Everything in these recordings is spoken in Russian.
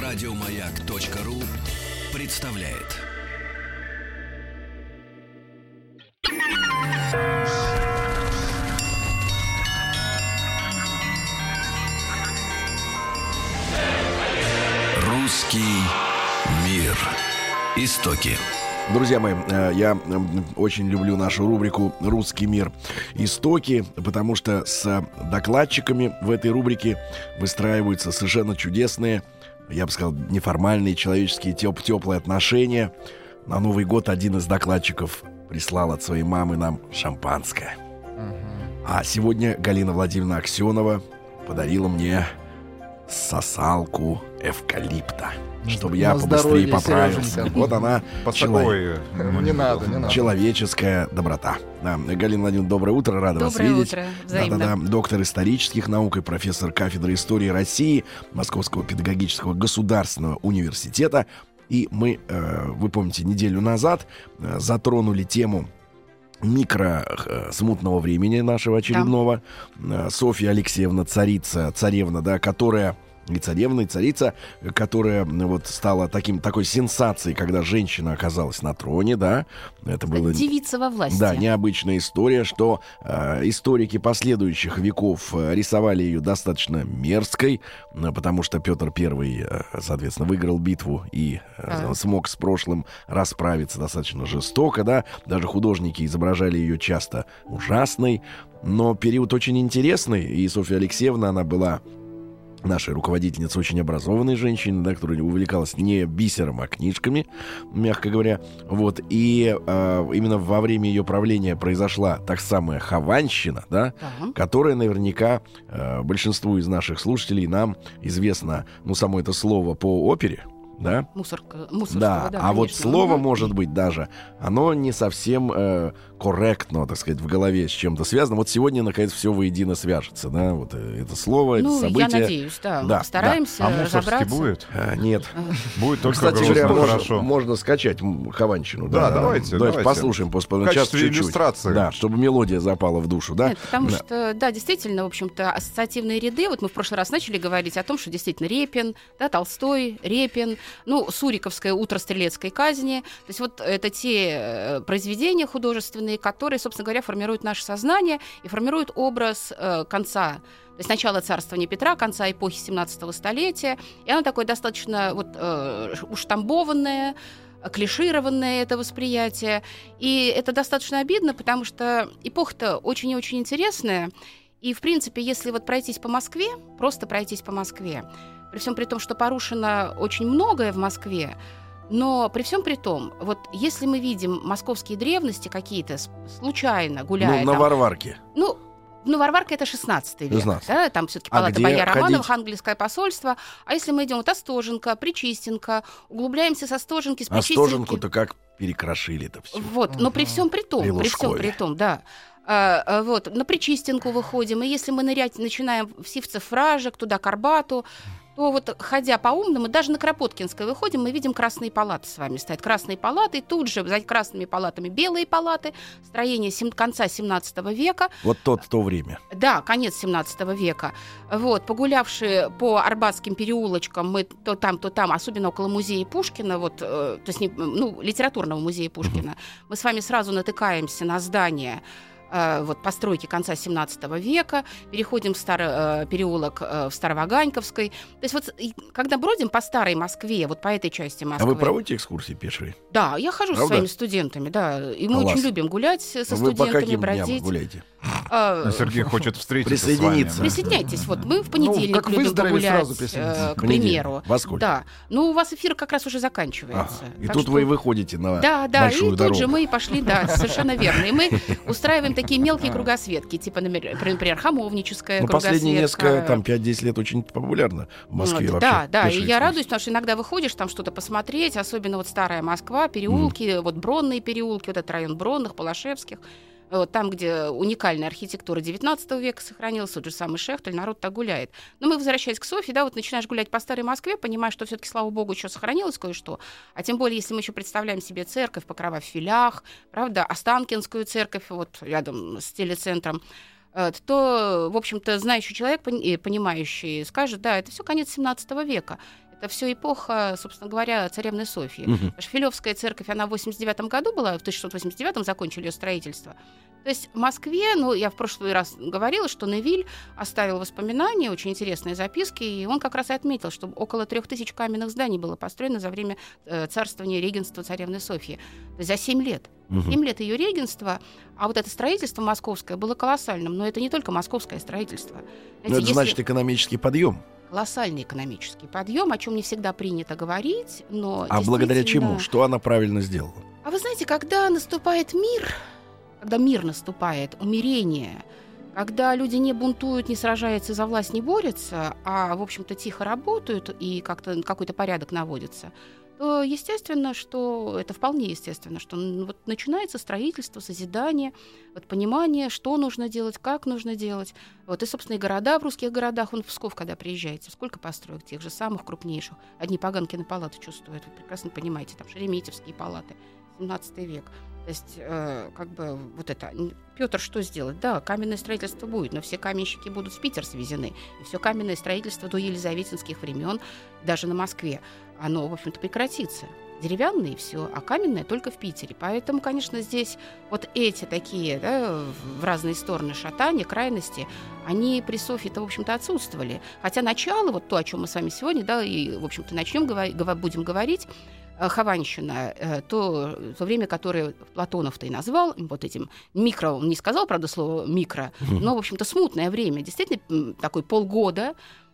Радиомаяк.ру представляет. Русский мир. Истоки. Друзья мои, я очень люблю нашу рубрику «Русский мир. Истоки», потому что с докладчиками в этой рубрике выстраиваются совершенно чудесные, я бы сказал, неформальные человеческие теплые отношения. На Новый год один из докладчиков прислал от своей мамы нам шампанское. А сегодня Галина Владимировна Аксенова подарила мне сосалку эвкалипта, чтобы я побыстрее поправился. Сереженька. Вот она, Не надо. человеческая доброта. Да. Галина Владимировна, доброе утро, рада вас Доброе видеть. утро, взаимно. Да-да-да. Доктор исторических наук и профессор кафедры истории России Московского педагогического государственного университета. И мы, вы помните, неделю назад затронули тему смутного времени нашего очередного. Софья Алексеевна, царевна, да, которая... И царевна, и царица, которая вот стала такой сенсацией, когда женщина оказалась на троне, да. Это было... Девица во власти. Да, необычная история, что историки последующих веков рисовали ее достаточно мерзкой, потому что Петр I, соответственно, выиграл битву и смог с прошлым расправиться достаточно жестоко, да. Даже художники изображали ее часто ужасной. Но период очень интересный, и Софья Алексеевна, она была... нашей руководительница, очень образованной женщины, да, которая увлекалась не бисером, а книжками, мягко говоря. Вот. И именно во время ее правления произошла так самая хованщина, да, которая наверняка большинству из наших слушателей нам известно, само это слово по опере. Да? Мусорского, да, а вот слово, может быть, даже, оно не совсем корректно, так сказать, в голове с чем-то связано. Вот сегодня, наконец, все воедино свяжется, да, вот это слово, это событие. Я надеюсь, да. Стараемся разобраться. А мусорский будет? Нет. Будет только Кстати говоря, хорошо. можно скачать хованщину. Да, давайте послушаем после в качестве чуть-чуть. иллюстрации. Да, чтобы мелодия запала в душу, да? Нет, потому что, да, действительно, в общем-то, ассоциативные ряды, вот мы в прошлый раз начали говорить о том, что действительно Репин, да, Толстой, Репин, Суриковская «Утро стрелецкой казни». То есть вот это те произведения художественные, которые, собственно говоря, формируют наше сознание и формируют образ конца, то есть начала царствования Петра, конца эпохи 17-го столетия. И оно такое достаточно уштамбованное, клишированное это восприятие. И это достаточно обидно, потому что эпоха-то очень и очень интересная. И, в принципе, если вот пройтись по Москве, просто пройтись по Москве, при всем при том, что порушено очень многое в Москве, но при всем при том, вот если мы видим московские древности какие-то, случайно гуляя... на Варварке. Варварка — это 16 век. 16. Да, там все-таки палата где бояр Романовых, ходить? английское посольство. А если мы идем Остоженко, Причистенко, углубляемся с Остоженки, с Причистенки... Остоженку-то как перекрошили это все. Вот, но при всем при том, да. На Причистенку выходим, и если мы нырять начинаем в Сивцев-Вражек, туда к Арбату, то вот, ходя по-умному, даже на Кропоткинское выходим, мы видим красные палаты с вами. Стоят красные палаты, и тут же за красными палатами белые палаты, строение конца 17 века. Вот то время. Да, конец 17 века. Вот, погулявшие по Арбатским переулочкам, мы то там, особенно около музея Пушкина, то есть литературного музея Пушкина, мы с вами сразу натыкаемся на здание постройки конца 17 века, переходим в переулок в Староваганьковской. То есть когда бродим по старой Москве, вот по этой части Москвы... А вы проводите экскурсии пешие? Да, я хожу со своими студентами, да, и мы очень любим гулять со студентами, вы по каким бродить. Дням гуляете? Сергей хочет встретиться Присоединиться. с вами. Присоединяйтесь, мы в понедельник любим погулять, к примеру. Во сколько? Да, у вас эфир как раз уже заканчивается. И тут вы выходите на большую дорогу. Да, и тут же мы и пошли, да, совершенно верно. И мы устраиваем такие мелкие кругосветки, типа, например, Хамовническая кругосветка. Последние несколько, 5-10 лет очень популярно в Москве вообще. Да, и я радуюсь, потому что иногда выходишь там что-то посмотреть, особенно старая Москва, переулки, Бронные переулки, этот район Бронных, Палашевских. Там, где уникальная архитектура 19 века сохранилась, тот же самый Шехтель, народ так гуляет. Но мы, возвращаясь к Софье, начинаешь гулять по старой Москве, понимаешь, что все-таки, слава богу, еще сохранилось кое-что. А тем более, если мы еще представляем себе церковь, Покрова в Филях, правда, Останкинскую церковь, рядом с телецентром, то, в общем-то, знающий человек, понимающий, скажет, да, это все конец 17 века. Это все эпоха, собственно говоря, царевны Софьи. Шпилевская церковь, она в 89 году была, в 1689 закончили ее строительство. То есть в Москве, я в прошлый раз говорила, что Невиль оставил воспоминания, очень интересные записки, и он как раз и отметил, что около 3000 каменных зданий было построено за время царствования регенства царевны Софьи. То есть за 7 лет. 7 лет ее регенства, а вот это строительство московское было колоссальным. Но это не только московское строительство. Знаете, это значит экономический подъем. Колоссальный экономический подъем, о чем не всегда принято говорить. Но а благодаря чему? Что она правильно сделала? А вы знаете, когда наступает мир, когда мир наступает, умирение, когда люди не бунтуют, не сражаются за власть, не борются, а, в общем-то, тихо работают и как-то какой-то порядок наводится, то естественно, что это вполне естественно, что вот начинается строительство, созидание, вот понимание, что нужно делать, как нужно делать. Вот и, собственно, и города в русских городах, в Псков, когда приезжаете, сколько построек тех же самых крупнейших. Одни Паганкины палаты чувствуют, вы прекрасно понимаете, там Шереметьевские палаты, 17 век. То есть, вот это. Петр что сделает? Да, каменное строительство будет, но все каменщики будут в Питер свезены. И все каменное строительство до елизаветинских времен, даже на Москве, оно, в общем-то, прекратится. Деревянное и все, а каменное только в Питере. Поэтому, конечно, здесь вот эти такие, в разные стороны шатания, крайности, они при Софье-то, в общем-то, отсутствовали. Хотя начало, вот то, о чем мы с вами сегодня, и, в общем-то, будем говорить, Хованщина, то время, которое Платонов-то и назвал вот этим микро, он не сказал, правда, слово микро, но, в общем-то, смутное время, действительно, такой полгода,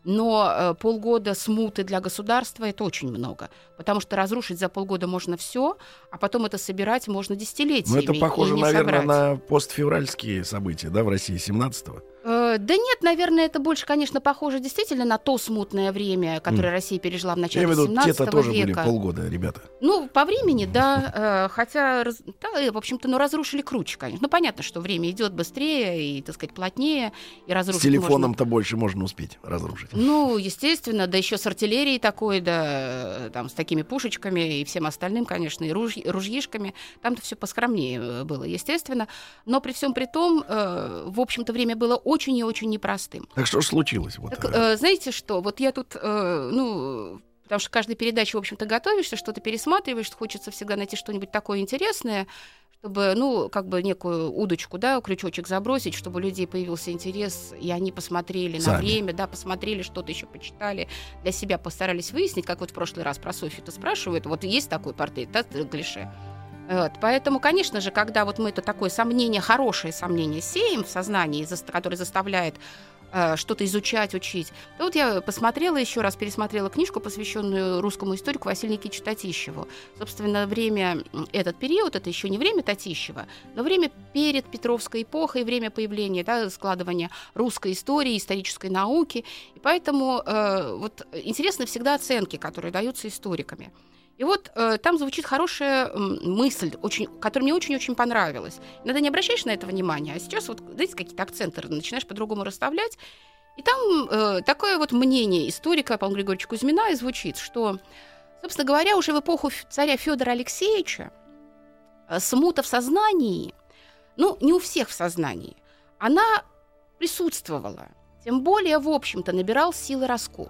но полгода смуты для государства — это очень много, потому что разрушить за полгода можно все, а потом это собирать можно десятилетиями. Ну, это похоже, наверное, на постфевральские события, в России 17-го. Да нет, наверное, это больше, конечно, похоже действительно на то смутное время, которое Россия пережила в начале 17 века. Те-то тоже были полгода, ребята. По времени, да. Хотя, в общем-то, разрушили круче, конечно. Понятно, что время идет быстрее и, так сказать, плотнее. И разрушить с телефоном-то больше можно успеть разрушить. Естественно, да еще с артиллерией такой, да, там, с такими пушечками и всем остальным, конечно, и ружьишками. Там-то все поскромнее было, естественно. Но при всем при том, в общем-то, время было очень и очень непростым. Так что же случилось? Знаете что, вот я тут, потому что каждой передаче, в общем-то, готовишься, что-то пересматриваешь, хочется всегда найти что-нибудь такое интересное, чтобы, некую удочку, крючочек забросить, чтобы у людей появился интерес, и они посмотрели на время, посмотрели, что-то еще почитали, для себя постарались выяснить, как вот в прошлый раз про Софью-то спрашивают, вот есть такой портрет, клише. Поэтому, конечно же, когда вот мы это такое сомнение, хорошее сомнение сеем в сознании, которое заставляет что-то изучать, учить, то вот я посмотрела еще раз, пересмотрела книжку, посвященную русскому историку Василию Никитичу Татищеву. Собственно, этот период, это еще не время Татищева, но время перед Петровской эпохой, время появления, складывания русской истории, исторической науки. И поэтому интересны всегда оценки, которые даются историками. И вот там звучит хорошая мысль, которая мне очень-очень понравилась. Иногда не обращаешь на это внимания, а сейчас знаете, какие-то акценты начинаешь по-другому расставлять. И там такое вот мнение историка Павла Григорьевича Кузьмина и звучит, что, собственно говоря, уже в эпоху царя Федора Алексеевича смута в сознании, не у всех в сознании, она присутствовала. Тем более, в общем-то, набирал силы раскол.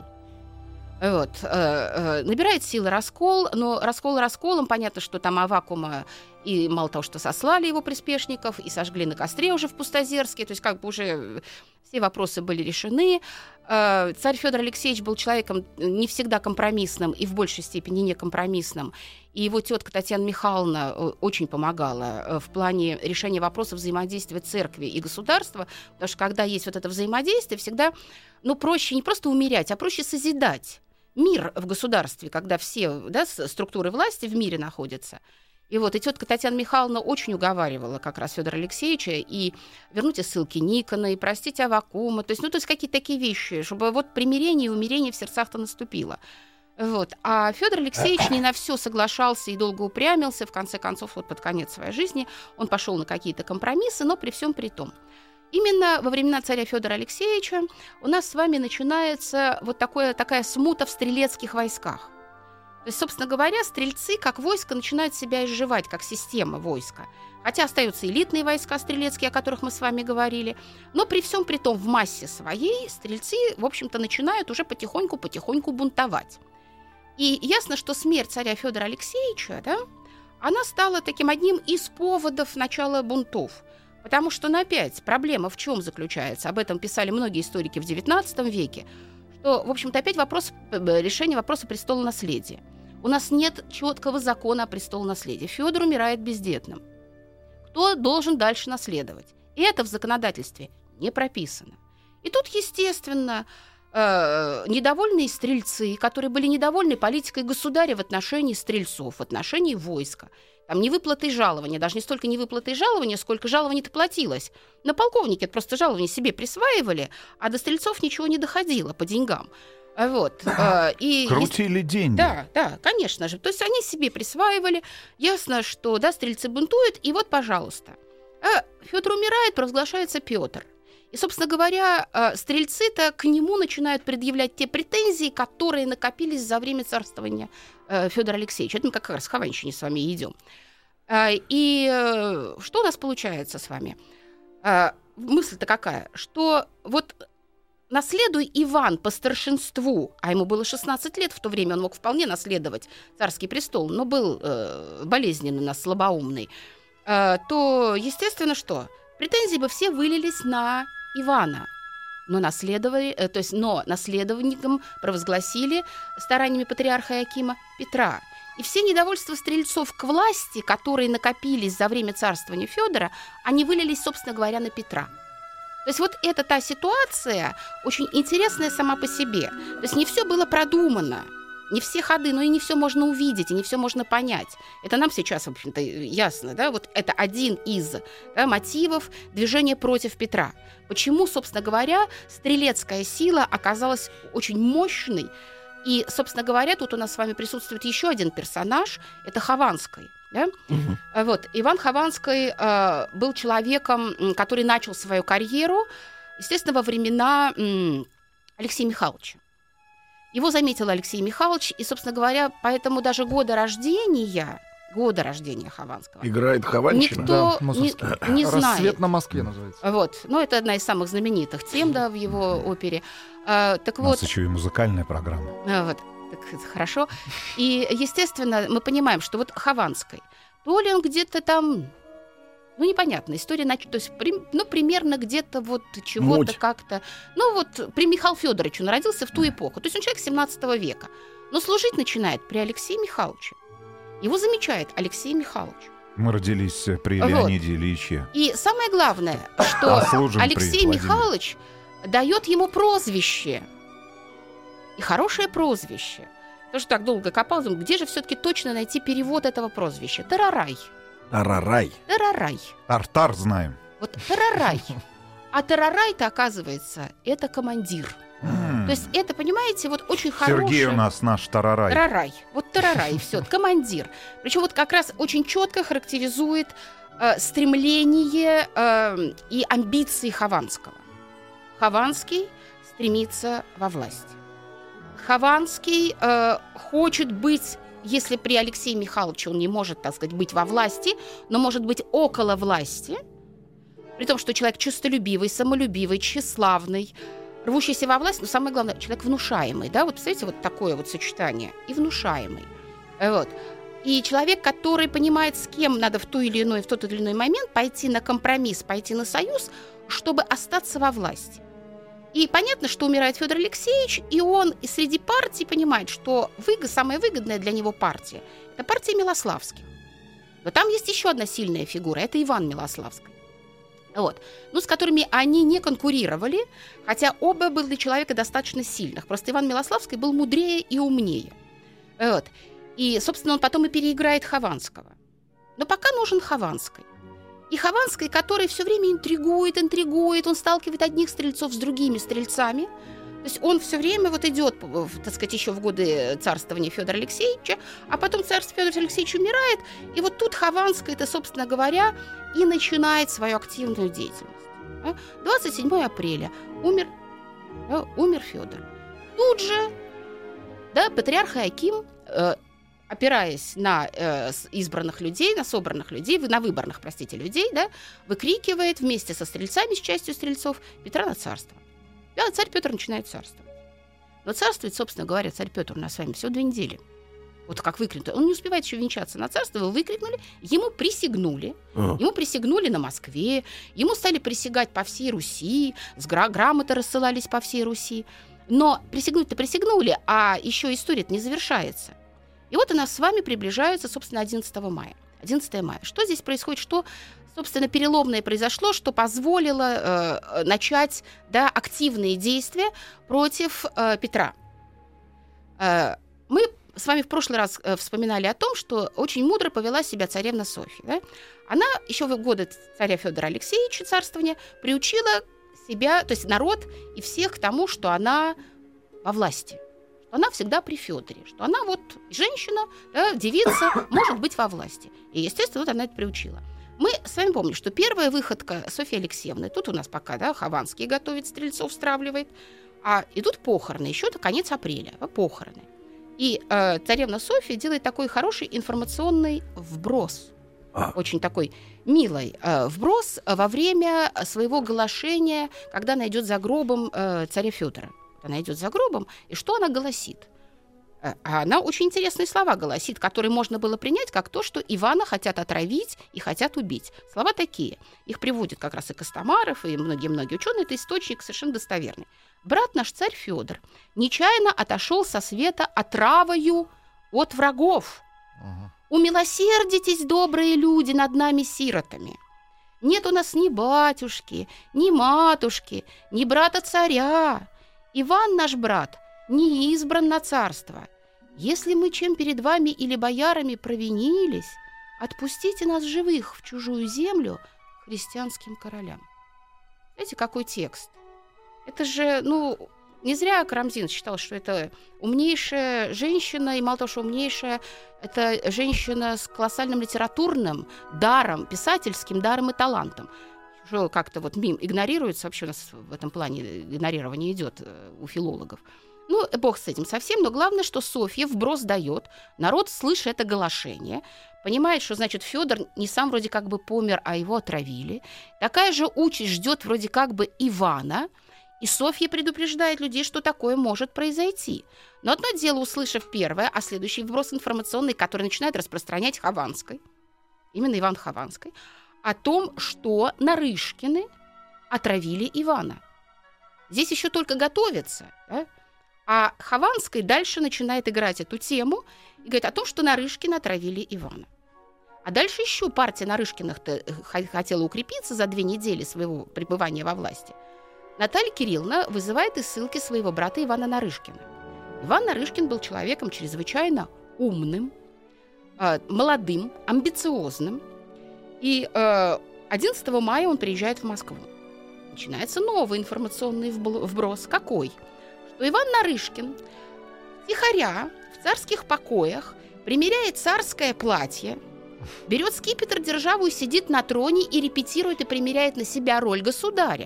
Набирает силы раскол, но раскол расколом, понятно, что там Аввакума и мало того, что сослали его приспешников, и сожгли на костре уже в Пустозерске, то есть уже все вопросы были решены. Царь Федор Алексеевич был человеком не всегда компромиссным и в большей степени некомпромиссным, и его тетка Татьяна Михайловна очень помогала в плане решения вопросов взаимодействия церкви и государства, потому что когда есть вот это взаимодействие, всегда проще не просто умерять, а проще созидать мир в государстве, когда все структуры власти в мире находятся. И тетка Татьяна Михайловна очень уговаривала как раз Федора Алексеевича и вернуть и ссылки Никона, и простить Аввакума, то есть какие-то такие вещи, чтобы примирение и умирение в сердцах-то наступило. А Федор Алексеевич не на все соглашался и долго упрямился, в конце концов, под конец своей жизни он пошел на какие-то компромиссы, но при всем при том. Именно во времена царя Федора Алексеевича у нас с вами начинается такая смута в стрелецких войсках. То есть, собственно говоря, стрельцы как войско начинают себя изживать, как система войска. Хотя остаются элитные войска стрелецкие, о которых мы с вами говорили, но при всем при том в массе своей стрельцы, в общем-то, начинают уже потихоньку бунтовать. И ясно, что смерть царя Федора Алексеевича, да, она стала таким одним из поводов начала бунтов. Потому что, опять, проблема в чем заключается? Об этом писали многие историки в XIX веке, что, в общем-то, опять решение вопроса престолонаследия. У нас нет четкого закона о престолонаследии. Федор умирает бездетным. Кто должен дальше наследовать? И это в законодательстве не прописано. И тут, естественно, недовольные стрельцы, которые были недовольны политикой государя в отношении стрельцов, в отношении войска. Там невыплатой жалования, даже не столько невыплатой жалования, сколько жалований-то платилось. На полковнике просто жалование себе присваивали, а до стрельцов ничего не доходило по деньгам. Вот. Крутили деньги. Да, конечно же. То есть они себе присваивали. Ясно, что да, стрельцы бунтуют, и вот, пожалуйста. Федор умирает, провозглашается Петр. И, собственно говоря, стрельцы-то к нему начинают предъявлять те претензии, которые накопились за время царствования Федора Алексеевича. Это мы как раз к Хованщине с вами идем. И что у нас получается с вами? Мысль-то какая? Что вот наследуя Иван по старшинству, а ему было 16 лет, в то время он мог вполне наследовать царский престол, но был болезненный, слабоумный, то, естественно, что? Претензии бы все вылились на Ивана. Но наследовником провозгласили стараниями патриарха Иоакима Петра. И все недовольства стрельцов к власти, которые накопились за время царствования Федора, они вылились, собственно говоря, на Петра. То есть вот это та ситуация, очень интересная сама по себе. То есть не все было продумано, не все ходы, но и не все можно увидеть, и не все можно понять. Это нам сейчас, в общем-то, ясно, да? Вот это один из мотивов движения против Петра. Почему, собственно говоря, стрелецкая сила оказалась очень мощной. И, собственно говоря, тут у нас с вами присутствует еще один персонаж, это Хованский. Да? Угу. Вот. Иван Хованский был человеком, который начал свою карьеру, естественно, во времена Алексея Михайловича. Его заметил Алексей Михайлович, и, собственно говоря, поэтому даже года рождения Хованского играет Хованщина. Никто не знает. «Рассвет на Москве» называется. Вот. Ну, это одна из самых знаменитых тем, да, в его опере. Так у нас еще и музыкальная программа. Вот. Так, хорошо. И, естественно, мы понимаем, что вот Хованский, то ли он где-то там, ну, непонятно, история, то есть, примерно где-то вот чего-то Муть. как-то. Ну, вот при Михаиле Федоровиче он родился в ту эпоху. То есть он человек 17 века. Но служить начинает при Алексее Михайловиче. Его замечает Алексей Михайлович. Мы родились при Леониде Ильиче. И самое главное, что Алексей Михайлович дает ему прозвище. И хорошее прозвище. Тоже так долго копал, думаю, где же все-таки точно найти перевод этого прозвища? Тарарай. Тарарай. Тартар знаем. Вот Тарарай. А Тарарай-то, оказывается, это командир. То есть это, понимаете, вот очень хороший... Сергей у нас наш Тарарай. Тарарай. Вот Тарарай, все, командир. Причем вот как раз очень четко характеризует стремление и амбиции Хованского. Хованский стремится во власть. Хованский хочет быть, если при Алексее Михайловиче он не может, так сказать, быть во власти, но может быть около власти, при том, что человек честолюбивый, самолюбивый, тщеславный, рвущийся во власть, но самое главное, человек внушаемый, да, вот, представляете, вот такое вот сочетание, и внушаемый, вот. И человек, который понимает, с кем надо в тот или иной момент пойти на компромисс, пойти на союз, чтобы остаться во власти. И понятно, что умирает Федор Алексеевич, и он и среди партий понимает, что самая выгодная для него партия – это партия Милославских. Но там есть еще одна сильная фигура – это Иван Милославский. Вот. Ну, с которыми они не конкурировали, хотя оба были человека достаточно сильных. Просто Иван Милославский был мудрее и умнее. Вот. И, собственно, он потом и переиграет Хованского. Но пока нужен Хованский. И Хованский, который все время интригует, он сталкивает одних стрельцов с другими стрельцами. То есть он все время вот идет, так сказать, еще в годы царствования Федора Алексеевича, а потом царство Федор Алексеевич умирает, и вот тут Хованский, это, собственно говоря, и начинает свою активную деятельность. 27 апреля умер Федор. Тут же, да, патриарх Иоаким, опираясь на избранных людей, на собранных людей, на выборных, людей, да, выкрикивает вместе со стрельцами, с частью стрельцов, Петра на царство. Да, царь Петр начинает царствовать. Но царствует, собственно говоря, царь Петр у нас с вами всего 2 недели. Вот как выкрикнули. Он не успевает еще венчаться на царство, его выкрикнули, ему присягнули. Ему присягнули на Москве, ему стали присягать по всей Руси, грамоты рассылались по всей Руси. Но присягнуть-то присягнули, а еще история-то не завершается. И вот у нас с вами приближается, собственно, 11 мая. 11 мая. Что здесь происходит? Что, собственно, переломное произошло, что позволило начать активные действия против Петра? Мы с вами в прошлый раз вспоминали о том, что очень мудро повела себя царевна Софья. Да? Она еще в годы царя Федора Алексеевича царствования приучила себя, то есть народ и всех к тому, что она во власти, что она всегда при Федоре, что она вот женщина, девица, может быть во власти. И, естественно, вот она это приучила. Мы с вами помним, что первая выходка Софьи Алексеевны, тут у нас пока, Хованский готовит, Стрельцов стравливает, а идут похороны, еще это конец апреля, похороны. И царевна Софья делает такой хороший информационный вброс, очень такой милый вброс во время своего глашения, когда она идет за гробом царя Федора. Она идет за гробом, и что она голосит? Она очень интересные слова голосит, которые можно было принять как то, что Ивана хотят отравить и хотят убить. Слова такие. Их приводят как раз и Костомаров, и многие-многие ученые. Это источник совершенно достоверный. Брат наш царь Федор нечаянно отошел со света отравою от врагов. Умилосердитесь, добрые люди, над нами сиротами. Нет у нас ни батюшки, ни матушки, ни брата царя. Иван наш брат не избран на царство. Если мы чем перед вами или боярами провинились, отпустите нас живых в чужую землю христианским королям. Знаете, какой текст? Это же, не зря Карамзин считал, что это умнейшая женщина, и мало того, что умнейшая, это женщина с колоссальным литературным даром, писательским даром и талантом. Что как-то мим игнорируется, вообще у нас в этом плане игнорирование идет у филологов. Бог с этим совсем, но главное, что Софья вброс дает, народ, слыша это голошение, понимает, что, значит, Федор не сам вроде как бы помер, а его отравили. Такая же участь ждет вроде как бы Ивана, и Софья предупреждает людей, что такое может произойти. Но одно дело, услышав первое, а следующий вброс информационный, который начинает распространять Хованской, именно Иван Хованской, о том, что Нарышкины отравили Ивана. Здесь еще только готовятся, да? А Хованский дальше начинает играть эту тему и говорит о том, что Нарышкины отравили Ивана. А дальше еще партия Нарышкиных-то хотела укрепиться за 2 недели своего пребывания во власти. Наталья Кирилловна вызывает из ссылки своего брата Ивана Нарышкина. Иван Нарышкин был человеком чрезвычайно умным, молодым, амбициозным. И 11 мая он приезжает в Москву. Начинается новый информационный вброс. Какой? Что Иван Нарышкин втихаря в царских покоях примеряет царское платье, берет скипетр державу и сидит на троне и репетирует и примеряет на себя роль государя.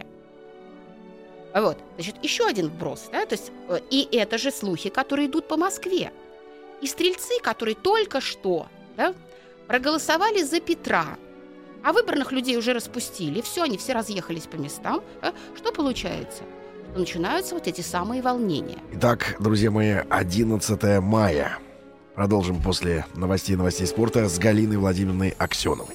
Вот, значит, еще один вброс, да, то есть, и это же слухи, которые идут по Москве. И стрельцы, которые только что, да, проголосовали за Петра, а выбранных людей уже распустили, они все разъехались по местам, да, что получается? Что начинаются вот эти самые волнения. Итак, друзья мои, 11 мая. Продолжим после новостей спорта с Галиной Владимировной Аксеновой.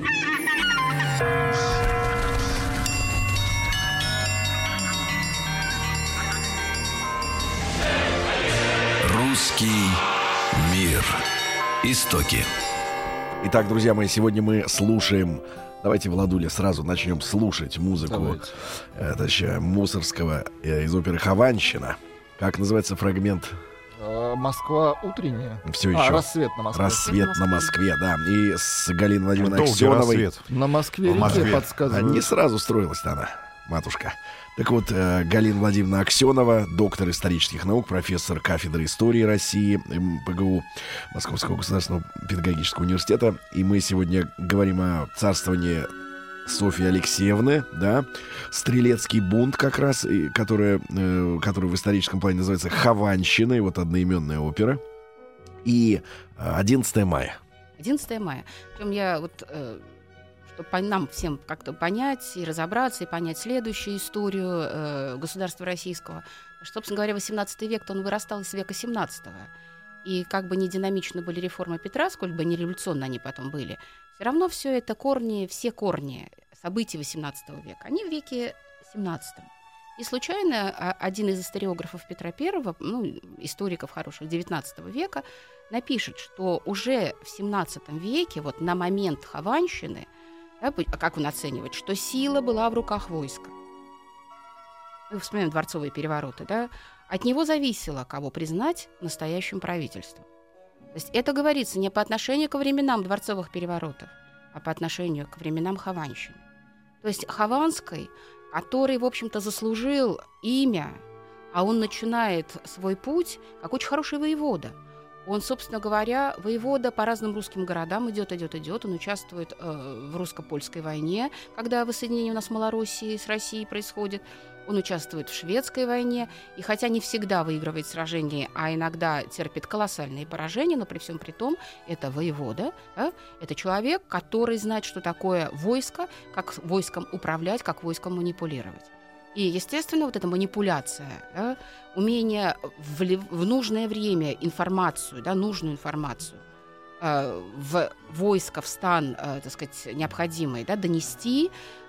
Русский мир. Истоки. Итак, друзья мои, сегодня мы слушаем... Давайте, Владуля, сразу начнем слушать музыку Мусорского из оперы «Хованщина». Как называется фрагмент? «Москва утренняя». Все еще. «Рассвет на Москве». «Рассвет на Москве», да. И с Галиной Владимировной Аксеновой. На Москве-реке подсказывают. Не сразу строилась-то она, матушка. Так вот, Галина Владимировна Аксенова, доктор исторических наук, профессор кафедры истории России МПГУ Московского государственного педагогического университета. И мы сегодня говорим о царствовании Софьи Алексеевны, да, стрелецкий бунт как раз, который в историческом плане называется «Хованщина», и вот одноименная опера. И 11 мая. 11 мая. Причем я чтобы нам всем как-то понять и разобраться, и понять следующую историю государства российского. Что, собственно говоря, 18 век-то он вырастал из века 17-го. И как бы не динамично были реформы Петра, сколь бы не революционно они потом были, все равно все это все корни событий 18 века, они в веке 17. И случайно один из историографов Петра I, историков хороших 19 века, напишет, что уже в 17 веке, вот на момент Хованщины, да, как он оценивает, что сила была в руках войска. Мы вспоминаем дворцовые перевороты, да? От него зависело, кого признать настоящим правительством. То есть это говорится не по отношению к временам дворцовых переворотов, а по отношению к временам Хованщины. То есть Хованской, который, в общем-то, заслужил имя, а он начинает свой путь как очень хороший воевода. Он, собственно говоря, воевода по разным русским городам идет. Он участвует в русско-польской войне, когда воссоединение у нас Малороссии с Россией происходит. Он участвует в шведской войне, и хотя не всегда выигрывает сражения, а иногда терпит колоссальные поражения, но при всем при том это воевода, да? Это человек, который знает, что такое войско, как войском управлять, как войском манипулировать. И, естественно, вот эта манипуляция, да, умение в нужное время информацию, да, нужную информацию в войско, в стан, так сказать, необходимый, да, донести,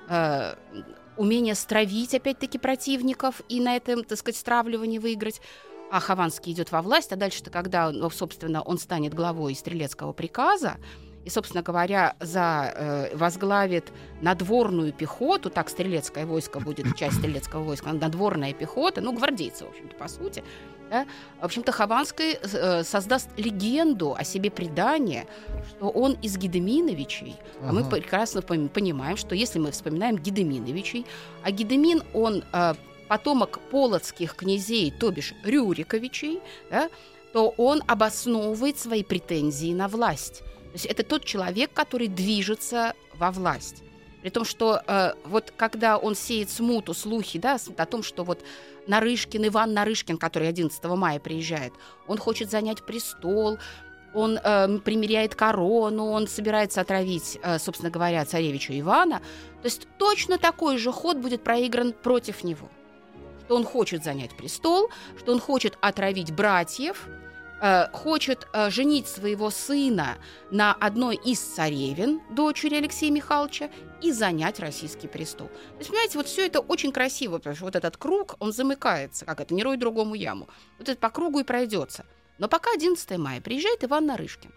умение стравить, опять-таки, противников и на этом, так сказать, стравливании выиграть. А Хованский идет во власть, а дальше-то, когда, собственно, он станет главой стрелецкого приказа, и, собственно говоря, возглавит надворную пехоту, так стрелецкое войско будет, часть стрелецкого войска, надворная пехота, гвардейцы, в общем-то, по сути. Да? В общем-то, Хованский создаст легенду о себе, предание, что он из Гедеминовичей. А мы прекрасно понимаем, что если мы вспоминаем Гедеминовичей, а Гедемин, он потомок полоцких князей, то бишь Рюриковичей, да, то он обосновывает свои претензии на власть. То есть это тот человек, который движется во власть. При том, что вот когда он сеет смуту, слухи, да, о том, что вот Нарышкин, Иван Нарышкин, который 11 мая приезжает, он хочет занять престол, он примеряет корону, он собирается отравить, собственно говоря, царевича Ивана. То есть точно такой же ход будет проигран против него. Что он хочет занять престол, что он хочет отравить братьев, хочет женить своего сына на одной из царевин, дочери Алексея Михайловича, и занять российский престол. То есть, понимаете, вот все это очень красиво, потому что вот этот круг, он замыкается, как это, не рой другому яму. Вот это по кругу и пройдется. Но пока 11 мая приезжает Иван Нарышкин.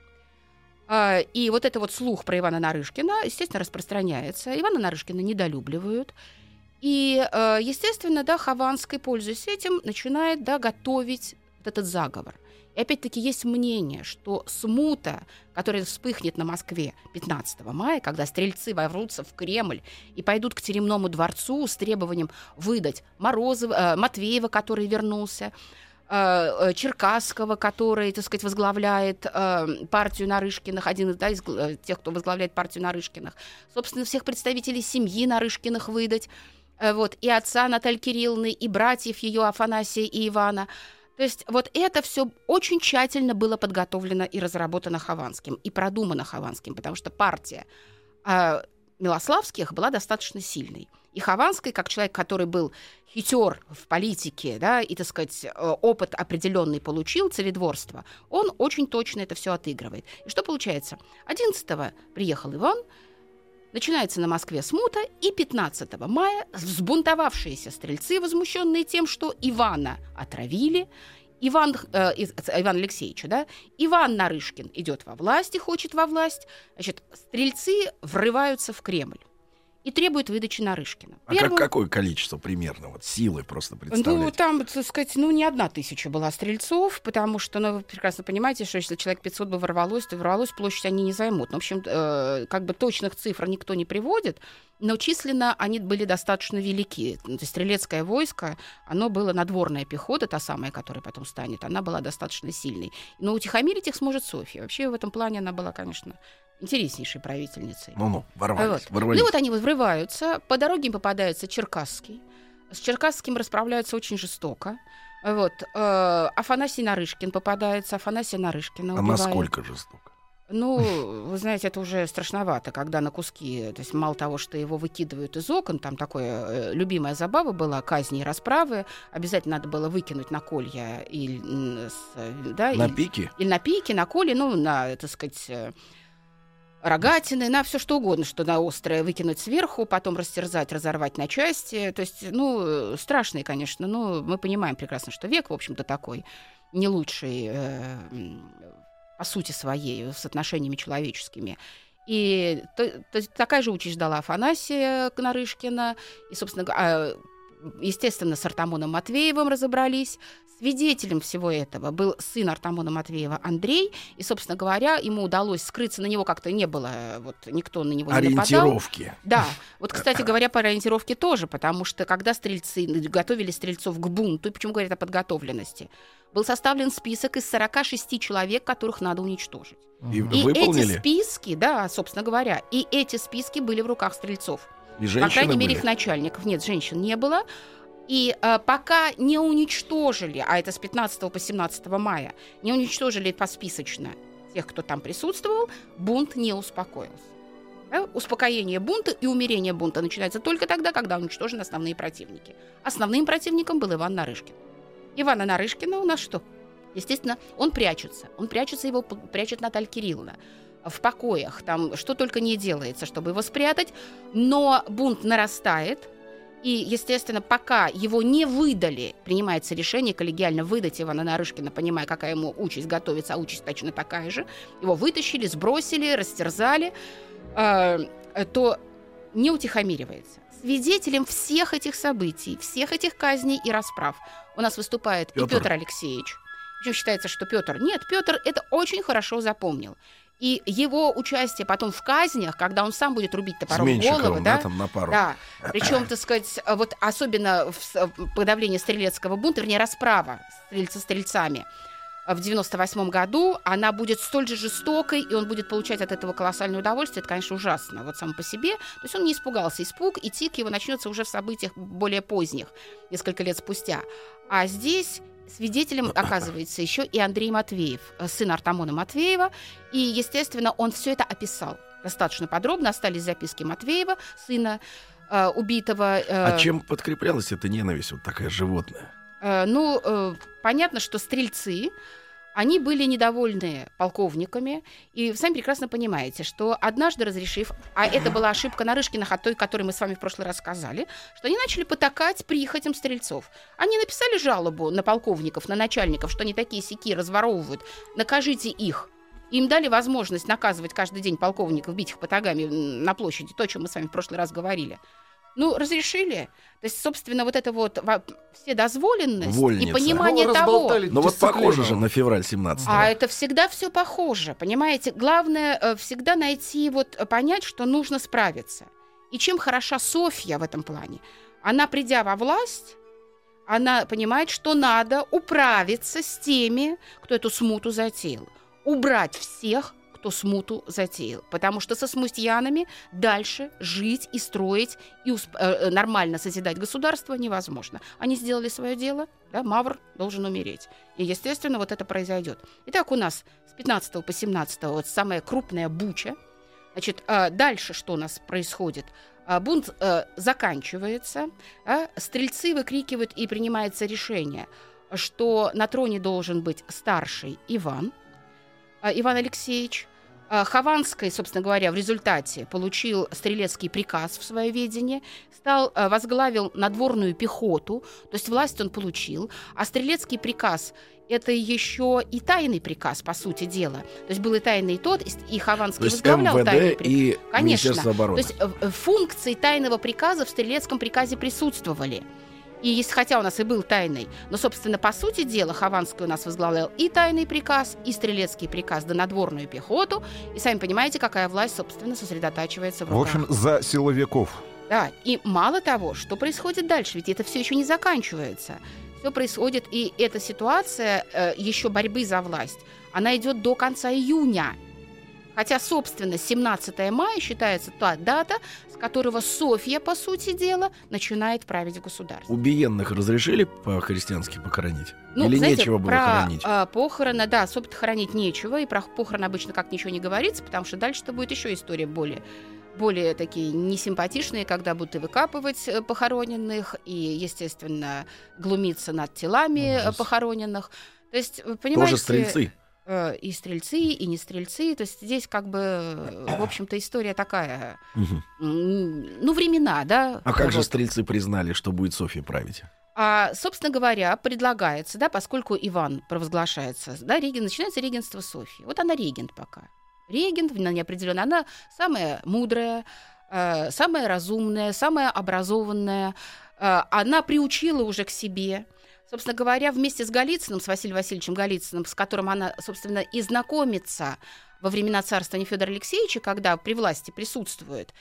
И вот это вот слух про Ивана Нарышкина, естественно, распространяется. Ивана Нарышкина недолюбливают. И, естественно, да, Хованский, пользуясь этим, начинает, да, готовить вот этот заговор. И опять-таки есть мнение, что смута, которая вспыхнет на Москве 15 мая, когда стрельцы ворвутся в Кремль и пойдут к Теремному дворцу с требованием выдать Матвеева, который вернулся, Черкасского, который, так сказать, возглавляет партию Нарышкиных, один из тех, кто возглавляет партию Нарышкиных, собственно, всех представителей семьи Нарышкиных выдать, вот, и отца Натальи Кирилловны, и братьев ее Афанасия и Ивана. То есть вот это все очень тщательно было подготовлено и разработано Хованским, и продумано Хованским, потому что партия Милославских была достаточно сильной. И Хованский, как человек, который был хитер в политике, да, и, так сказать, опыт определенный получил, царедворство, он очень точно это все отыгрывает. И что получается? 11-го приехал Иван, начинается на Москве смута, и 15 мая взбунтовавшиеся стрельцы, возмущенные тем, что Ивана отравили, Иван Алексеевича, да, Иван Нарышкин идет во власть и хочет во власть, значит, стрельцы врываются в Кремль и требуют выдачи Нарышкина. Какое количество примерно вот, силы просто представляете? Ну, там, так сказать, не 1000 была стрельцов, потому что, вы прекрасно понимаете, что если человек 500 бы ворвалось, то ворвалось, площадь они не займут. В общем, как бы точных цифр никто не приводит, но численно они были достаточно велики. Стрелецкое войско, оно было надворная пехота, та самая, которая потом станет, она была достаточно сильной. Но утихомирить их сможет Софья. Вообще в этом плане она была, конечно, интереснейшей правительницей. Ворвались. Ну вот они врываются, по дороге им попадается Черкасский. С Черкасским расправляются очень жестоко. Вот. Афанасий Нарышкин попадается, Афанасия Нарышкина убивает. А насколько жестоко? Ну, вы знаете, это уже страшновато, когда на куски, то есть мало того, что его выкидывают из окон, там такая любимая забава была, казни и расправы, обязательно надо было выкинуть на колья или на пике? Или на пике, на коле, ну, на, так сказать, рогатины, на все что угодно, что на острое выкинуть сверху, потом растерзать, разорвать на части. То есть, ну, страшные, конечно, но мы понимаем прекрасно, что век, в общем-то, такой не лучший по сути своей, с отношениями человеческими. И такая же участь ждала Афанасия Нарышкина. И, собственно, естественно, с Артамоном Матвеевым разобрались. Свидетелем всего этого был сын Артамона Матвеева Андрей. И, собственно говоря, ему удалось скрыться. На него как-то не было, вот никто на него не нападал. Ориентировки. Да. Вот, кстати говоря, по ориентировке тоже, потому что когда стрельцы готовили стрельцов к бунту, и почему говорят о подготовленности, был составлен список из 46 человек, которых надо уничтожить. И эти списки, да, собственно говоря, и эти списки были в руках стрельцов. И женщины по крайней мере, были? их начальников. Нет, женщин не было. И пока не уничтожили, а это с 15 по 17 мая, не уничтожили посписочно тех, кто там присутствовал, бунт не успокоился. Да? Успокоение бунта и умерение бунта начинается только тогда, когда уничтожены основные противники. Основным противником был Иван Нарышкин. Ивана Нарышкина у нас что? Естественно, он прячется. Его прячет Наталья Кирилловна в покоях. Там что только не делается, чтобы его спрятать. Но бунт нарастает. И, естественно, пока его не выдали, принимается решение коллегиально выдать Ивана Нарышкина, понимая, какая ему участь готовится, а участь точно такая же. Его вытащили, сбросили, растерзали, то не утихомиривается. Свидетелем всех этих событий, всех этих казней и расправ у нас выступает и Петр Алексеевич. Причем считается, что Петр это очень хорошо запомнил. И его участие потом в казнях, когда он сам будет рубить топором головы, да, там на пару. Да, причем, так сказать, вот особенно в подавлении стрелецкого бунта, вернее, расправа со стрельцами в 98 году, она будет столь же жестокой, и он будет получать от этого колоссальное удовольствие. Это, конечно, ужасно, вот само по себе. То есть он не испугался. Испуг и тик его начнется уже в событиях более поздних, несколько лет спустя. А здесь свидетелем оказывается еще и Андрей Матвеев, сын Артамона Матвеева. И, естественно, он все это описал достаточно подробно. Остались записки Матвеева, сына убитого. А чем подкреплялась эта ненависть, вот такая животная? Понятно, что стрельцы, они были недовольны полковниками, и вы сами прекрасно понимаете, что однажды разрешив, а это была ошибка Нарышкина, о той, которой мы с вами в прошлый раз сказали, что они начали потакать прихотям стрельцов. Они написали жалобу на полковников, на начальников, что они такие-сяки разворовывают, накажите их. Им дали возможность наказывать каждый день полковников, бить их потагами на площади, то, о чем мы с вами в прошлый раз говорили. Разрешили. То есть, собственно, вот это вот все дозволенность Вольница. И понимание того. Но вот похоже же на февраль 17-го. А это всегда все похоже, понимаете? Главное всегда найти, понять, что нужно справиться. И чем хороша Софья в этом плане? Она, придя во власть, она понимает, что надо управиться с теми, кто эту смуту затеял. Убрать всех, кто смуту затеял. Потому что со смутьянами дальше жить и строить, и нормально созидать государство невозможно. Они сделали свое дело, да, Мавр должен умереть. И, естественно, вот это произойдет. Итак, у нас с 15 по 17 вот самая крупная буча. Значит, дальше что у нас происходит? Бунт заканчивается, стрельцы выкрикивают, и принимается решение, что на троне должен быть старший Иван Алексеевич. Хованский, собственно говоря, в результате получил стрелецкий приказ в свое ведение, возглавил надворную пехоту, то есть власть он получил, а стрелецкий приказ — это еще и тайный приказ, по сути дела. То есть был и тайный тот, и Хованский возглавлял МВД тайный приказ. И конечно. Министерство обороны. То есть функции тайного приказа в стрелецком приказе присутствовали. И хотя у нас и был тайный, но, собственно, по сути дела, Хованский у нас возглавлял и тайный приказ, и стрелецкий приказ, да надворную пехоту. И сами понимаете, какая власть, собственно, сосредотачивается в руках. В общем, за силовиков. Да, и мало того, что происходит дальше, ведь это все еще не заканчивается. Все происходит, и эта ситуация еще борьбы за власть, она идет до конца июня. Хотя, собственно, 17 мая считается та дата, с которого Софья, по сути дела, начинает править государством. Убиенных разрешили по-христиански похоронить? Ну, Или знаете, нечего было про хоронить? Похороны, да, особо хоронить нечего, и про похороны обычно как ничего не говорится, потому что дальше-то будет еще история более такие несимпатичные, когда будут и выкапывать похороненных, и, естественно, глумиться над телами похороненных. То есть, вы понимаете... Тоже стрельцы. И стрельцы, и не стрельцы. То есть здесь как бы, в общем-то, история такая, ну, времена, да. А как же стрельцы признали, что будет Софья править? Собственно говоря, предлагается, да, поскольку Иван провозглашается, да, начинается регенство Софьи. Вот она регент пока. Регент, она неопределенная, она самая мудрая, самая разумная, самая образованная. Она приучила уже к себе. Собственно говоря, вместе с Голицыным, с Василием Васильевичем Голицыным, с которым она, собственно, и знакомится во времена царствования Фёдора Алексеевича, когда при власти присутствует,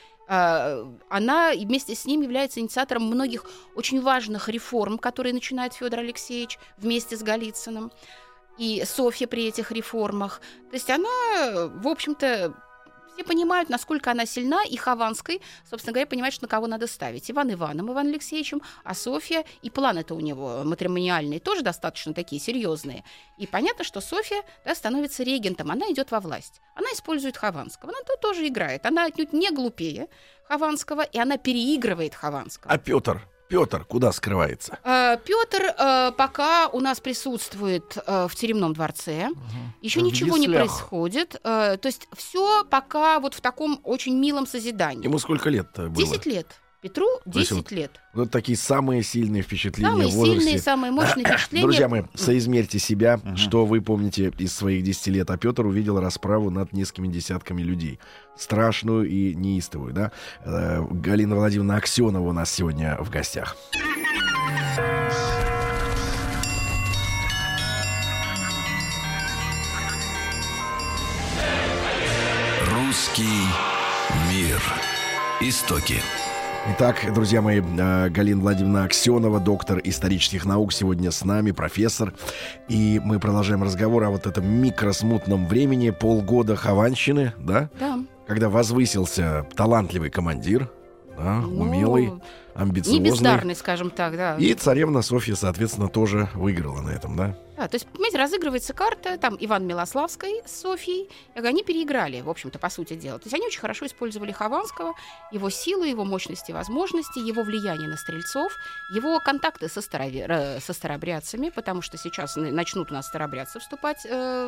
она вместе с ним является инициатором многих очень важных реформ, которые начинает Фёдор Алексеевич вместе с Голицыным. И Софья при этих реформах. То есть она, в общем-то, все понимают, насколько она сильна, и Хованский, собственно говоря, понимает, что на кого надо ставить. Иваном Алексеевичем, а Софья, и планы-то у него матримониальные тоже достаточно такие серьезные. И понятно, что Софья, да, становится регентом, она идет во власть. Она использует Хованского, она тоже играет. Она отнюдь не глупее Хованского, и она переигрывает Хованского. А Петр куда скрывается? Петр пока у нас присутствует в тюремном дворце. Еще ничего не происходит. То есть все пока вот в таком очень милом созидании. Ему сколько лет было? 10 лет. Петру 10 лет. Вот такие самые сильные впечатления самые в возрасте. Сильные, самые мощные впечатления. Друзья мои, соизмерьте себя, что вы помните из своих 10 лет. А Петр увидел расправу над несколькими десятками людей. Страшную и неистовую, да? Галина Владимировна Аксенова у нас сегодня в гостях. Русский мир. Истоки. Итак, друзья мои, Галина Владимировна Аксенова, доктор исторических наук, сегодня с нами, профессор. И мы продолжаем разговор о вот этом микросмутном времени, полгода Хованщины, да? Да. Когда возвысился талантливый командир, да, умелый, амбициозный. Не бездарный, скажем так, да. И царевна Софья, соответственно, тоже выиграла на этом, да? Да, то есть, понимаете, разыгрывается карта, там Иван Милославский с Софьей, и они переиграли, в общем-то, по сути дела. То есть они очень хорошо использовали Хованского, его силу, его мощности, возможности, его влияние на стрельцов, его контакты со старообрядцами, потому что сейчас начнут у нас старообрядцы вступать,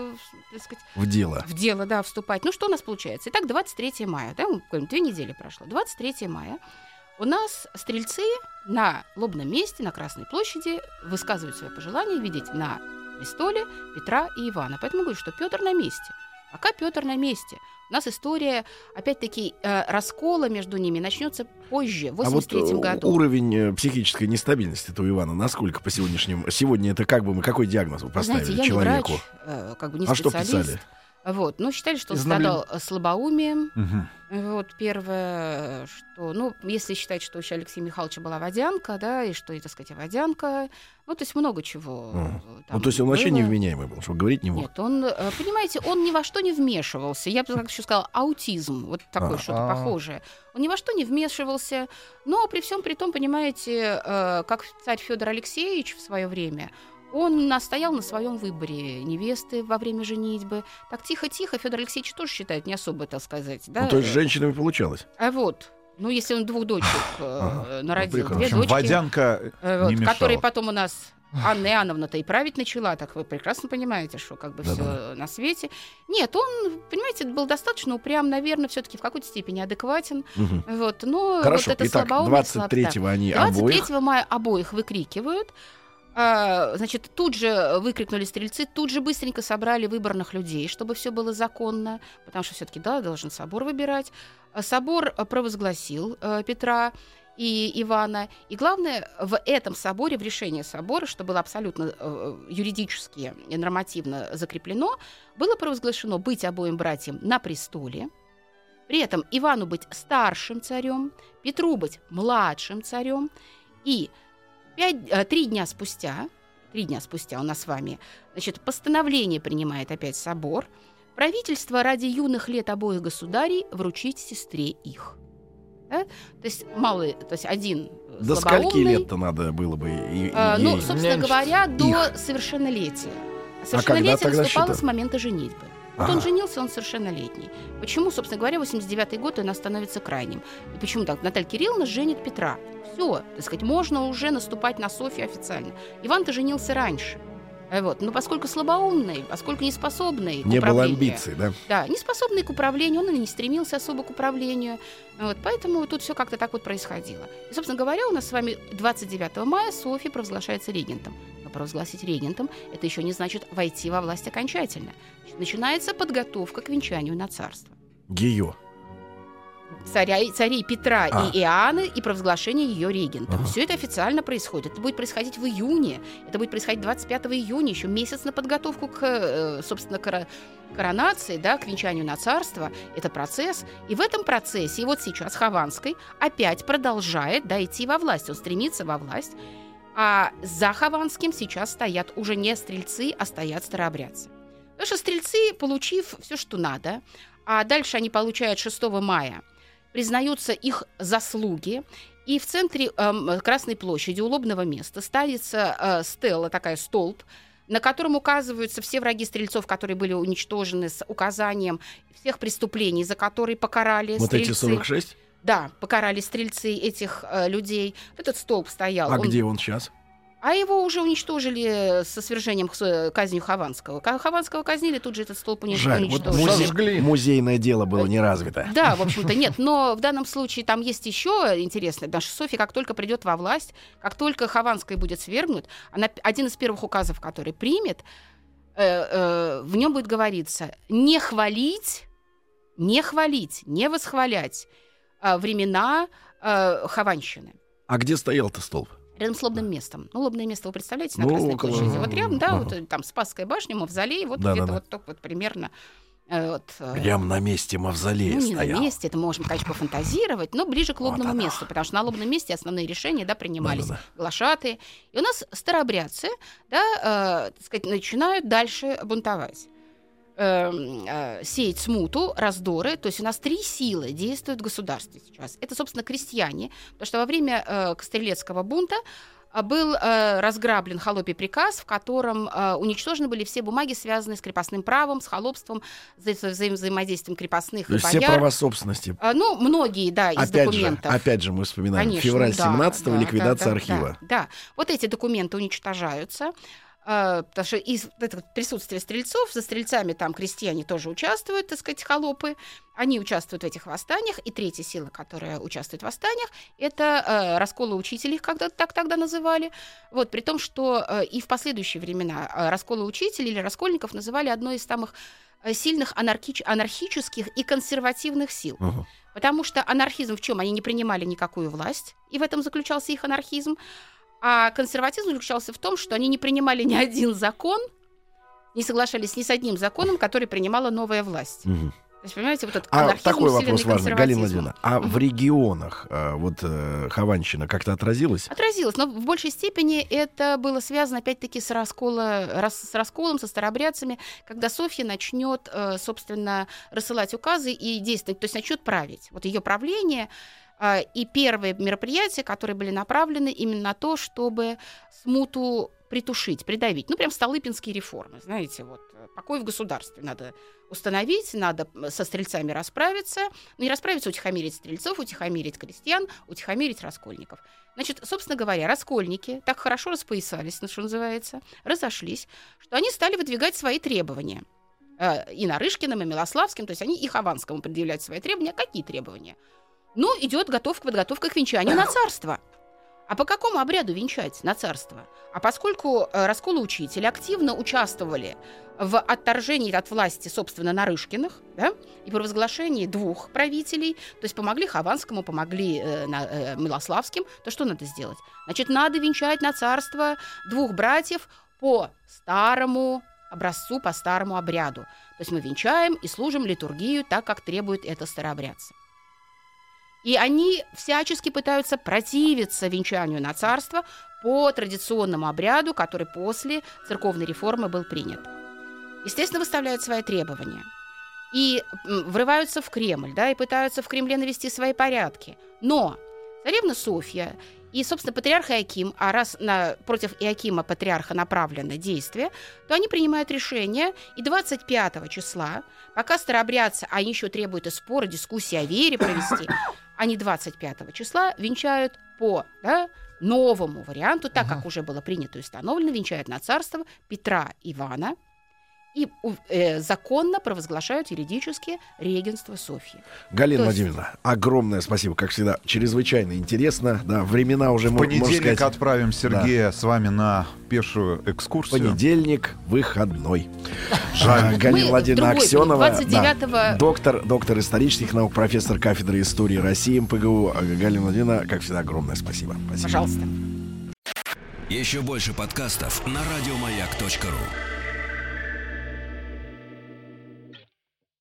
так сказать, в дело. В дело, да, вступать. Ну, что у нас получается? Итак, 23 мая, да, 2 недели прошло. 23 мая. У нас стрельцы на Лобном месте, на Красной площади высказывают свои пожелания видеть на престоле Петра и Ивана. Поэтому говорю, что Петр на месте. Пока Петр на месте. У нас история, опять-таки, раскола между ними начнется позже, в 83-м году. Уровень психической нестабильности у Ивана насколько по сегодняшнему... Сегодня это как бы мы какой диагноз вы поставили? Знаете, я человеку? Не врач, как бы не специалист. Что писали? Вот, ну, считали, что он страдал слабоумием. Вот, первое, что, ну, если считать, что у Алексея Михайловича была водянка, да, и что, так сказать, водянка, ну, то есть много чего. Ну, то есть он было. Вообще невменяемый был, что говорить не мог? Нет, он, понимаете, он ни во что не вмешивался. Я бы, как еще сказала, аутизм, вот такое что-то похожее. Он ни во что не вмешивался, но при всем при том, понимаете, как царь Фёдор Алексеевич в свое время, он настоял на своем выборе невесты во время женитьбы. Так тихо-тихо, Фёдор Алексеевич тоже считает не особо, так сказать. Да? Ну, то есть с женщинами получалось? А вот. Ну, если он 2 дочек народил, 2 дочки. Водянка не мешала. Которые потом у нас Анна Иоанновна-то и править начала, так вы прекрасно понимаете, что как бы все на свете. Нет, он, понимаете, был достаточно упрям, наверное, все-таки в какой-то степени адекватен. Вот, но хорошо, вот это итак, 23-го они 23 мая обоих выкрикивают. Значит, тут же выкрикнули стрельцы, тут же быстренько собрали выборных людей, чтобы все было законно, потому что все-таки, да, должен собор выбирать. Собор провозгласил Петра и Ивана. И главное, в этом соборе, в решении собора, что было абсолютно юридически и нормативно закреплено, было провозглашено быть обоим братьям на престоле. При этом Ивану быть старшим царем, Петру быть младшим царем. И 3 дня спустя у нас с вами, значит, постановление принимает опять собор, правительство ради юных лет обоих государей вручить сестре их. Да? То есть малый, то есть один до скольки лет-то надо было бы ну, собственно говоря, до совершеннолетия. Совершеннолетие наступало с момента женитьбы. Вот он женился, он совершеннолетний. Почему, собственно говоря, 89-й год у нас становится крайним? И почему так? Наталья Кирилловна женит Петра. Все, так сказать, можно уже наступать на Софью официально. Иван-то женился раньше. Вот. Но поскольку слабоумный, поскольку неспособный к управлению... Не было амбиций, да? Да, неспособный к управлению, он и не стремился особо к управлению. Вот. Поэтому тут все как-то так вот происходило. И, собственно говоря, у нас с вами 29 мая Софья провозглашается регентом. Но провозгласить регентом — это еще не значит войти во власть окончательно. Начинается подготовка к венчанию на царство. Ее. Царей Петра и Иоанны и провозглашение ее регентом. Все это официально происходит. Это будет происходить в июне. Это будет происходить 25 июня. Еще месяц на подготовку к, собственно, коронации, да, к венчанию на царство. Это процесс. И в этом процессе, и вот сейчас Хованский опять продолжает идти во власть. Он стремится во власть. А за Хованским сейчас стоят уже не стрельцы, а стоят старообрядцы. Потому что стрельцы, получив все, что надо, а дальше они получают 6 мая, признаются их заслуги, и в центре Красной площади, у лобного места, ставится стела, такая столб, на котором указываются все враги стрельцов, которые были уничтожены, с указанием всех преступлений, за которые покарали вот стрельцы. Эти 46? Да, покарали стрельцы этих людей. Этот столб стоял. А где он сейчас? А его уже уничтожили со свержением казнью Хованского. Хованского казнили, тут же этот столб уничтожили. Вот музейное дело было не развито. Да, в общем-то, нет. Но в данном случае там есть еще интересное. Наша Софья, как только придет во власть, как только Хованский будет свергнут, она один из первых указов, который примет, в нем будет говориться: не хвалить, не восхвалять времена хованщины. А где стоял-то столб? Рядом с лобным местом. Ну, лобное место вы представляете на Красной площади? Вот рядом, да, вот там Спасская башня, мавзолей, вот где-то вот так вот примерно. Прямо на месте мавзолея стоял. Не на месте, это можем, конечно, пофантазировать, но ближе к лобному месту, потому что на лобном месте основные решения, да, принимались глашатые. И у нас старообрядцы, да, так сказать, начинают дальше бунтовать. Сеять смуту, раздоры. То есть у нас 3 силы действуют в государстве сейчас. Это, собственно, крестьяне, потому что во время Стрелецкого бунта был разграблен холопий приказ, в котором уничтожены были все бумаги, связанные с крепостным правом, с холопством, взаимодействием крепостных и бояр. Все права собственности. Ну, многие, да, из документов. Опять же мы вспоминаем, конечно, февраль 17-го, ликвидация архива. Да, вот эти документы уничтожаются. Потому что из присутствия стрельцов, за стрельцами там крестьяне тоже участвуют, так сказать, холопы. Они участвуют в этих восстаниях. И третья сила, которая участвует в восстаниях, это расколы учителей, их когда-то так тогда называли. Вот, при том, что и в последующие времена расколы учителей или раскольников называли одной из самых сильных анархических и консервативных сил. Потому что анархизм в чем? Они не принимали никакую власть, и в этом заключался их анархизм. А консерватизм заключался в том, что они не принимали ни один закон, не соглашались ни с одним законом, который принимала новая власть. То есть, понимаете, вот этот анархизм, такой вопрос важный, Галина Владимировна. А в регионах хованщина как-то отразилась? Отразилась, но в большей степени это было связано, опять-таки, с расколом, со старообрядцами, когда Софья начнет, собственно, рассылать указы и действовать, то есть начнет править. Вот ее правление... И первые мероприятия, которые были направлены именно на то, чтобы смуту притушить, придавить. Ну, прям столыпинские реформы, знаете, вот покой в государстве надо установить, надо со стрельцами расправиться. Ну, не расправиться, утихомирить стрельцов, утихомирить крестьян, утихомирить раскольников. Значит, собственно говоря, раскольники так хорошо распоясались, что называется, разошлись, что они стали выдвигать свои требования. И Нарышкиным, и Милославским, то есть они и Хованскому предъявляют свои требования. А какие требования? Ну, идет подготовка к венчанию на царство. А по какому обряду венчать на царство? А поскольку расколы учителя активно участвовали в отторжении от власти, собственно, Нарышкиных, да, и провозглашении 2 правителей, то есть помогли Хованскому, помогли Милославским, то что надо сделать? Значит, надо венчать на царство 2 братьев по старому образцу, по старому обряду. То есть мы венчаем и служим литургию так, как требует это старообрядцы. И они всячески пытаются противиться венчанию на царство по традиционному обряду, который после церковной реформы был принят. Естественно, выставляют свои требования. и врываются в Кремль, да, и пытаются в Кремле навести свои порядки. Но царевна Софья и, собственно, патриарх Иоаким, а раз против Иоакима патриарха направлено действие, то они принимают решение, и 25 числа, пока старообрядцы, а они еще требуют и споры, дискуссии о вере провести, они 25 числа венчают по новому варианту, так как уже было принято и установлено, венчают на царство Петра Ивана, и законно провозглашают юридически регенство Софьи. Галина Владимировна, огромное спасибо, как всегда, чрезвычайно интересно. Да, времена уже, в понедельник отправим Сергея с вами на пешую экскурсию. Понедельник выходной. Галина Владимировна Аксенова, доктор исторических наук, профессор кафедры истории России МПГУ. Галина Владимировна, как всегда, огромное спасибо. Пожалуйста. Еще больше подкастов на радиомаяк.ру.